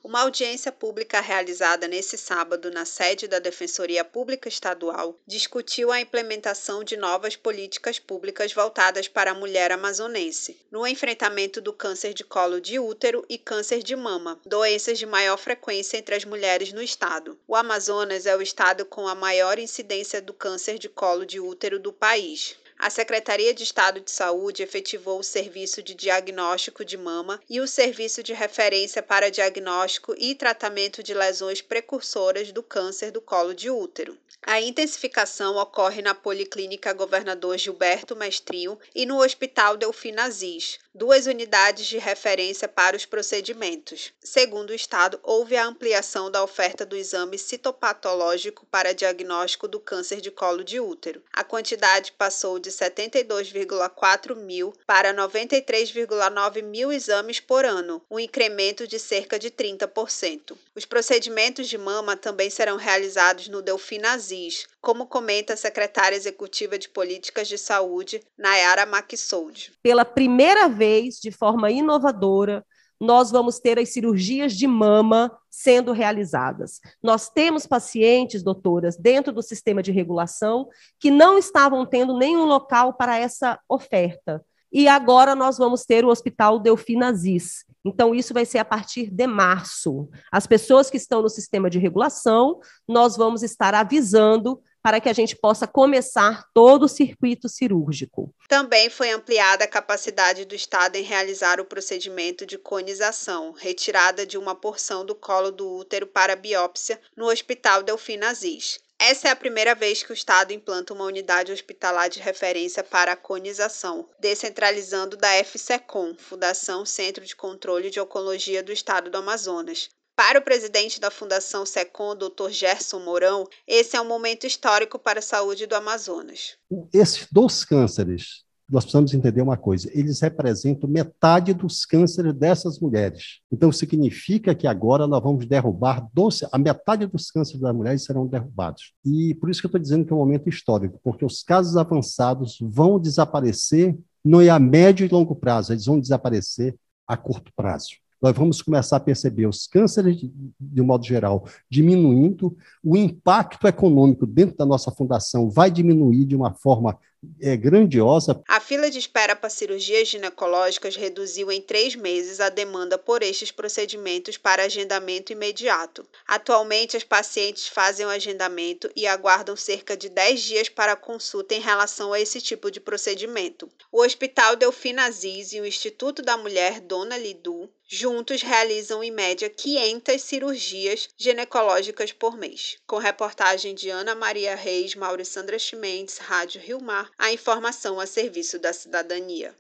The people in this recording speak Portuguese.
Uma audiência pública realizada nesse sábado na sede da Defensoria Pública Estadual discutiu a implementação de novas políticas públicas voltadas para a mulher amazonense, no enfrentamento do câncer de colo de útero e câncer de mama, doenças de maior frequência entre as mulheres no estado. O Amazonas é o estado com a maior incidência do câncer de colo de útero do país. A Secretaria de Estado de Saúde efetivou o Serviço de Diagnóstico de Mama e o Serviço de Referência para Diagnóstico e Tratamento de Lesões Precursoras do Câncer do Colo de Útero. A intensificação ocorre na Policlínica Governador Gilberto Mestrinho e no Hospital Delfim Aziz, 2 unidades de referência para os procedimentos. Segundo o Estado, houve a ampliação da oferta do exame citopatológico para diagnóstico do câncer de colo de útero. A quantidade passou de 72,4 mil para 93,9 mil exames por ano, um incremento de cerca de 30%. Os procedimentos de mama também serão realizados no Delfim Aziz, como comenta a secretária executiva de Políticas de Saúde, Nayara Maxold. Pela primeira vez, de forma inovadora, nós vamos ter as cirurgias de mama sendo realizadas. Nós temos pacientes, doutoras, dentro do sistema de regulação que não estavam tendo nenhum local para essa oferta. E agora nós vamos ter o Hospital Delfim Aziz. Então, isso vai ser a partir de março. As pessoas que estão no sistema de regulação, nós vamos estar avisando para que a gente possa começar todo o circuito cirúrgico. Também foi ampliada a capacidade do Estado em realizar o procedimento de conização, retirada de uma porção do colo do útero para biópsia no Hospital Delfim Aziz. Essa é a primeira vez que o Estado implanta uma unidade hospitalar de referência para a conização, descentralizando da FCECOM, Fundação Centro de Controle de Oncologia do Estado do Amazonas. Para o presidente da Fundação SECOM, Dr. Gerson Mourão, esse é um momento histórico para a saúde do Amazonas. Esses 2 cânceres, nós precisamos entender uma coisa, eles representam metade dos cânceres dessas mulheres. Então, significa que agora nós vamos derrubar, a metade dos cânceres das mulheres serão derrubados. E por isso que eu estou dizendo que é um momento histórico, porque os casos avançados vão desaparecer, não é a médio e longo prazo, eles vão desaparecer a curto prazo. Nós vamos começar a perceber os cânceres, de um modo geral, diminuindo, o impacto econômico dentro da nossa fundação vai diminuir de uma forma grandiosa. A fila de espera para cirurgias ginecológicas reduziu em 3 meses a demanda por estes procedimentos para agendamento imediato. Atualmente, as pacientes fazem o agendamento e aguardam cerca de 10 dias para a consulta em relação a esse tipo de procedimento. O Hospital Delfim Aziz e o Instituto da Mulher Dona Lidu juntos realizam em média 500 cirurgias ginecológicas por mês. Com reportagem de Ana Maria Reis, Maurissandra Chimendes, Rádio Rio Mar, a informação a serviço da cidadania.